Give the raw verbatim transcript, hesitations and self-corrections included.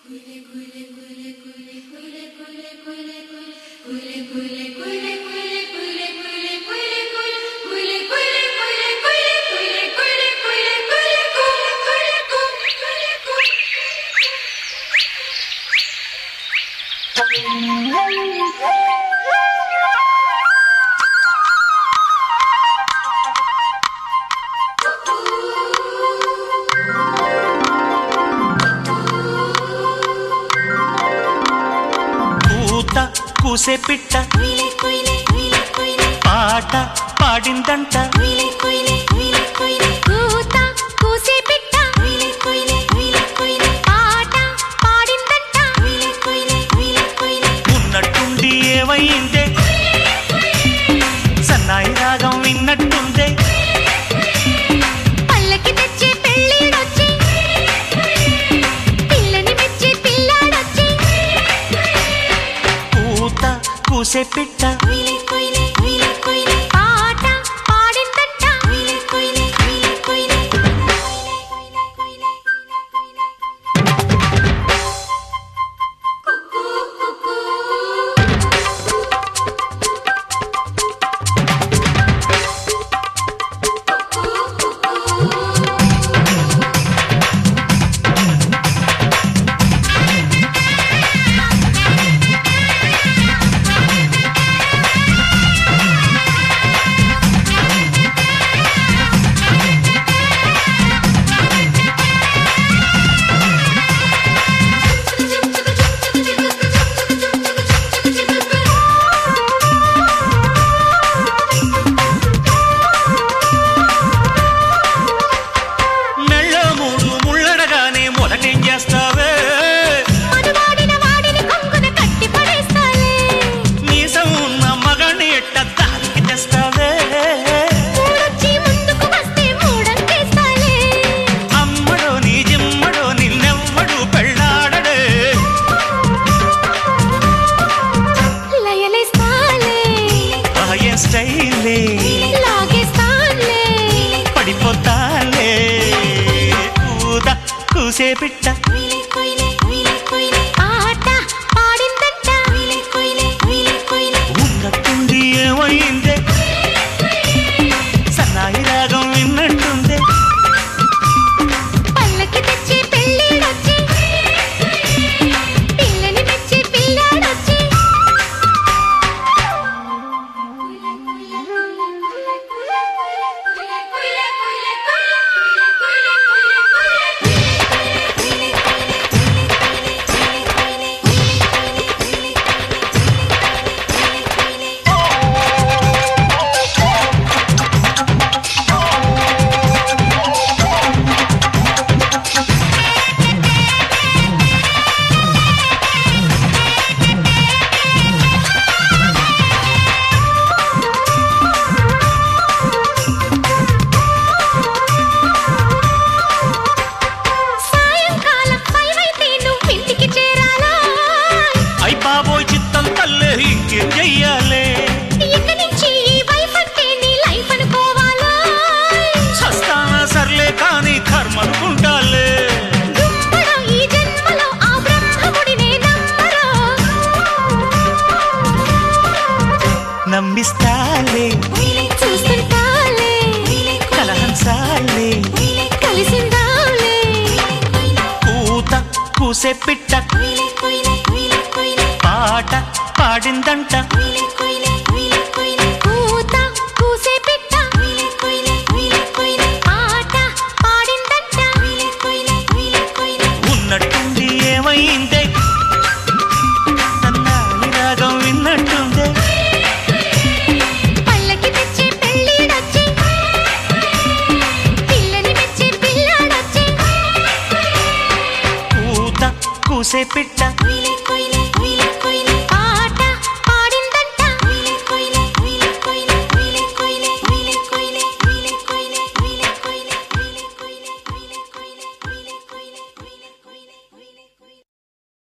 కూసే పిట్ట పాట పాడిందంట కూత కూసే పిట్ట పాట పాడిందంట ఉన్నట్టుండి ఏమైందే సన్నాయి రాగం విన్నట్టుందే పల్లకి తెచ్చే పెళ్ళిడొచ్చి పిల్లని మెచ్చే పిల్లాడొచ్చి కూత కూసే పిట్ట పాట పాడిందంట పడిపోతాలే కూత కూసే పిట్ట పాట పాడిందంట ఉన్నట్టుండి ఏమైందే సన్నాయి రాగం విన్నట్టుందే పల్లకి తెచ్చే పెళ్ళిడొచ్చి పిల్లని మెచ్చే పిల్లాడొచ్చి నమ్మిస్తాలే చూస్తుంటాలే కలహంసాలే కలిసిందాలే కూత కూసే పిట్ట పాట పాడిందంట కూత కూసే పిట్ట పాట పాడిందంట ఉన్నట్టుండి ఏమైందే సన్నాయి రాగం విన్నట్టుందే పల్లకి తెచ్చే పెళ్ళిడొచ్చి పిల్లని మెచ్చే పిల్లాడొచ్చి కూత కూసే పిట్ట